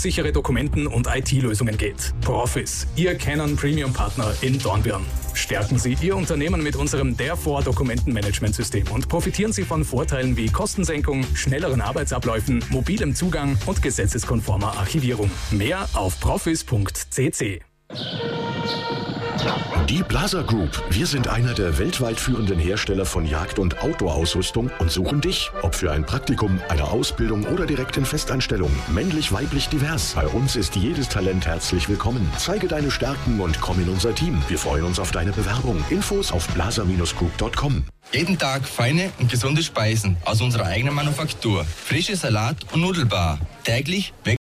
prüfsichere Dokumenten und IT-Lösungen geht. Profis, Ihr Canon Premium-Partner in Dornbirn. Stärken Sie Ihr Unternehmen mit unserem Therefore-Dokumentenmanagementsystem und profitieren Sie von Vorteilen wie Kostensenkung, schnelleren Arbeitsabläufen, mobilem Zugang und gesetzeskonformer Archivierung. Mehr auf profis.cc. Die Blaser Group. Wir sind einer der weltweit führenden Hersteller von Jagd- und Outdoor-Ausrüstung und suchen dich. Ob für ein Praktikum, eine Ausbildung oder direkt in Festanstellung. Männlich, weiblich, divers. Bei uns ist jedes Talent herzlich willkommen. Zeige deine Stärken und komm in unser Team. Wir freuen uns auf deine Bewerbung. Infos auf blaser-group.com. Jeden Tag feine und gesunde Speisen aus unserer eigenen Manufaktur. Frische Salat- und Nudelbar. Täglich